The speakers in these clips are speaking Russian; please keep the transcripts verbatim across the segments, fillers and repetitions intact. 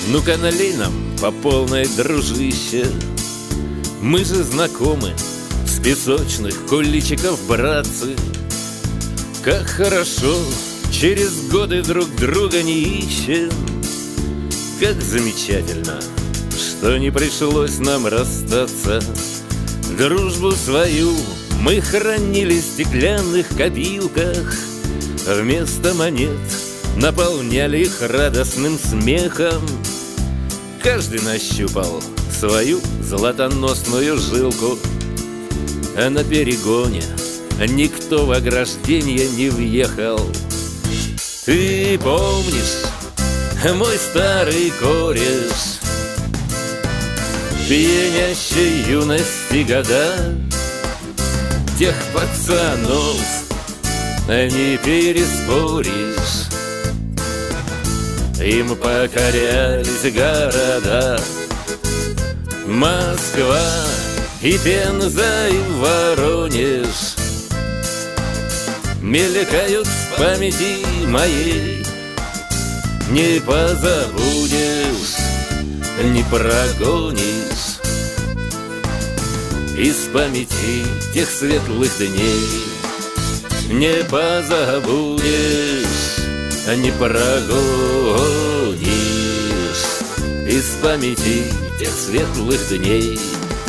Ну-ка налей нам по полной, дружище. Мы же знакомы с песочных куличиков, братцы. Как хорошо, через годы друг друга не ищем. Как замечательно, что не пришлось нам расстаться. Дружбу свою мы хранили в стеклянных копилках. Вместо монет наполняли их радостным смехом. Каждый нащупал свою золотоносную жилку, а на перегоне никто в ограждение не въехал. Ты помнишь, мой старый кореш, пьянящей юности года тех пацанов не переспоришь. Им покорялись города Москва и Пенза и Воронеж. Мелькают в памяти моей, не позабудешь, не прогонишь. Из памяти тех светлых дней не позабудешь, не прогонишь. Из памяти тех светлых дней.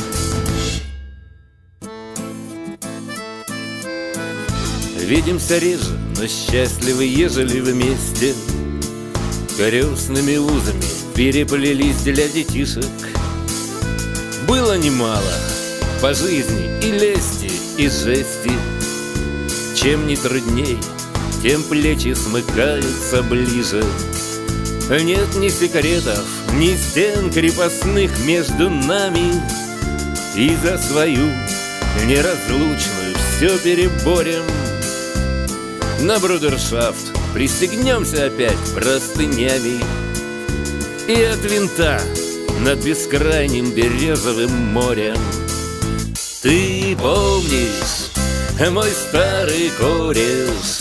Видимся реже, но счастливы, ежели вместе. Крестными узами переплелись для детишек. Было немало по жизни и лести, и жести. Чем не трудней, тем плечи смыкаются ближе. Нет ни секретов, ни стен крепостных между нами. И за свою неразлучную все переборем. На брудершафт пристегнемся опять простынями. И от винта над бескрайним березовым морем. Ты помнишь, мой старый кореш,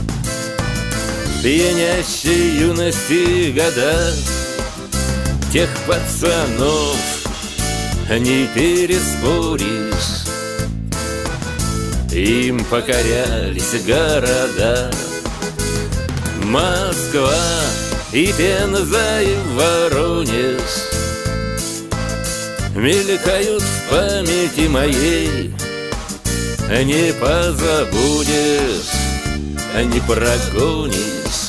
пьянящей юности года тех пацанов не переспоришь. Им покорялись города Москва и Пенза и Воронеж. Мелькают в памяти моей, не позабудешь, не прогонишь.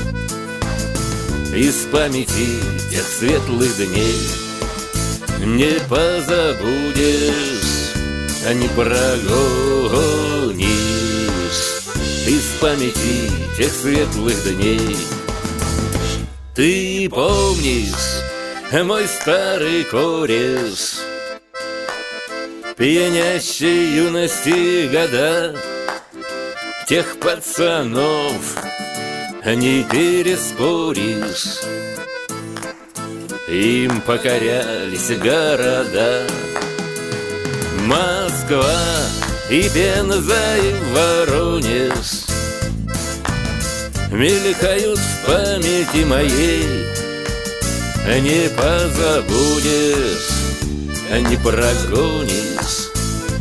Из памяти тех светлых дней не позабудешь, не прогонишь. Из памяти тех светлых дней. Ты помнишь, мой старый кореш, пьянящей юности года тех пацанов не переспоришь. Им покорялись города Москва и Пенза и Воронеж. Мелькают в памяти моей, не позабудешь, не прогонишь.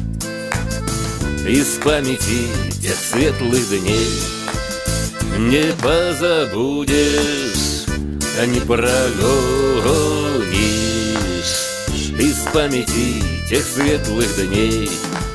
Из памяти тех светлых дней не позабудешь, не прогонишь. Из памяти тех светлых дней